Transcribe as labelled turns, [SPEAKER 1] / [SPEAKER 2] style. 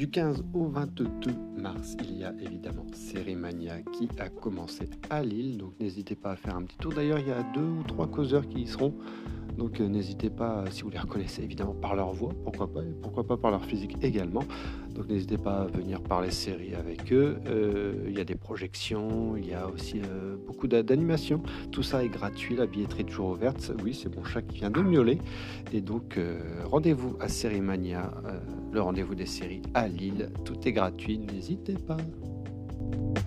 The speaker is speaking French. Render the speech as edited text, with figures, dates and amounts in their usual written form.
[SPEAKER 1] Du 15 au 22 mars, il y a évidemment Sérimania qui a commencé à Lille, donc n'hésitez pas à faire un petit tour. D'ailleurs, il y a 2 ou 3 causeurs qui y seront, donc n'hésitez pas, si vous les reconnaissez évidemment par leur voix, pourquoi pas, et pourquoi pas par leur physique également. Donc n'hésitez pas à venir parler série avec eux. Il y a des projections, il y a aussi beaucoup d'animations. Tout ça est gratuit, la billetterie est toujours ouverte. Oui, c'est mon chat qui vient de miauler. Et donc rendez-vous à Sérimania, le rendez-vous des séries à Lille. Tout est gratuit, n'hésitez pas.